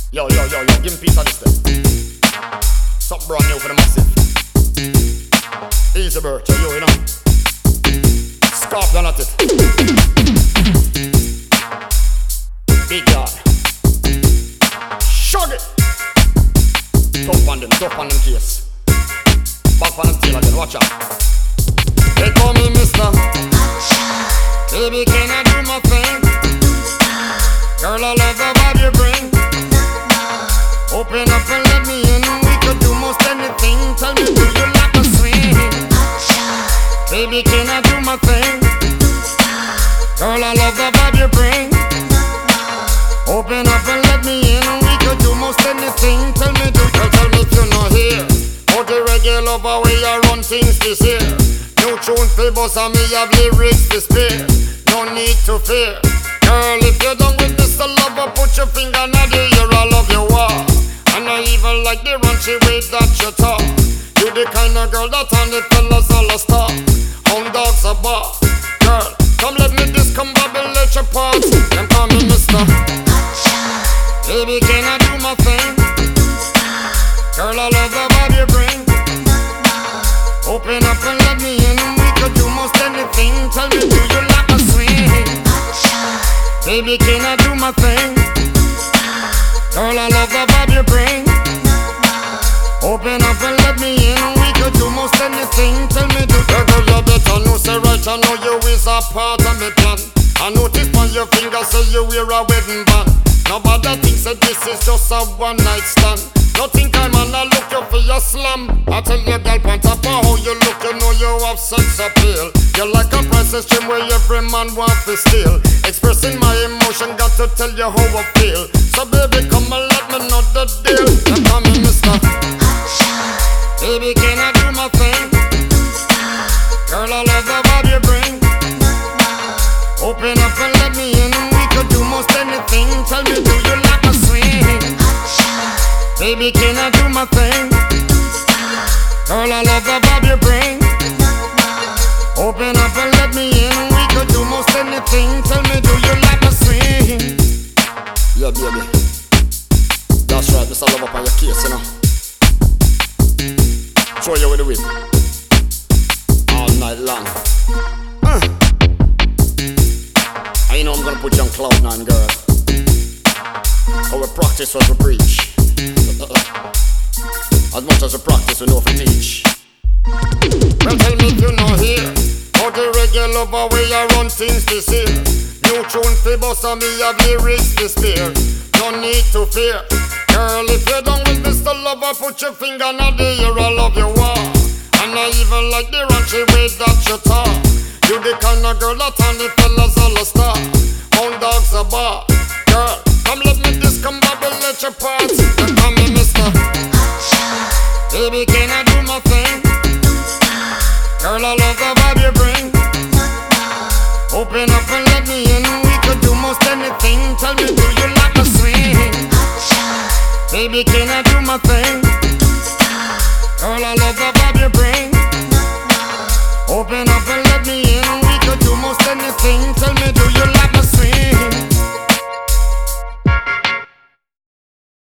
Yo, give me a piece of this then. Something brand new for the massive. Easy bird, you know. Scorpion at it. Big yard. Shug it. Tough on them case. Back on them tail again, watch out. They call me Mr. Baby, can I do my thing? Girl, I love the vibe you bring. Open up and let me in. We could do most anything. Tell me, do you like a swing? Baby, can I do my thing? Girl, I love the vibe you bring. Open up and let me in. We could do most anything. Tell me if you're not here. Out the reggae lover way I run things this year. New tune for boss and me have lyrics to spare. No need to fear. Girl, if you're done with this lover, put your finger in the air. I love you all. And I even like the raunchy way that you talk. You the kind of girl that on the fellas all a stop. Hound dogs a bar. Girl, come let me discombobulate your parts. Them call me Mr. Baby, can I do my thing? Girl, I love the vibe you bring. Open up and let me in. We could do most anything. Tell me, do you like a swing? Baby, can I do my thing? Girl, I love the vibe you bring. Open up and let me in. We could do most anything. Tell me, do you girl, you better know. Say right, I know you is a part of me plan. I notice on your finger, say you wear a wedding band. Nobody thinks that this is just a one night stand. Nothing time and I look you for your slam. I tell you girl, point up on how you look, you know you have sex appeal. You're like a princess dream where every man wants to steal. Expressing my emotion, got to tell you how I feel. So baby, come and let me know the deal. Now call me Mr. Baby, can I do my thing? Girl, I love the vibe you bring. Open up and let me in. We could do most anything. Tell me, do you like a swing? Baby, can I do my thing? Girl, I love the vibe you bring. Open up and let me in. We could do most anything. Tell me, do you like a swing? Yeah, baby. That's right, Mr. Love up on your case, you know. Throw you with the whip all night long. I know I'm gonna put you on cloud nine, girl. How we practice what we preach. As much as we practice, we know if we teach. Well, tell me if you know here. How the reggae lover way I run things this year. New tune for boss and me have lyrics to spare. No need to fear. Girl, if you're done with this lover, put your finger in the air. I love you all. And I even like the raunchy way that you talk. You the kind of girl that on the fellas all a star. Hound dogs a bar. Girl, come let me discombobulate your parts. And call me Mr. Baby, can I do my thing? Girl, I love the vibe you bring. Open up and let me in. We could do most anything. Tell me, do you like a swing? Baby, can I do my thing?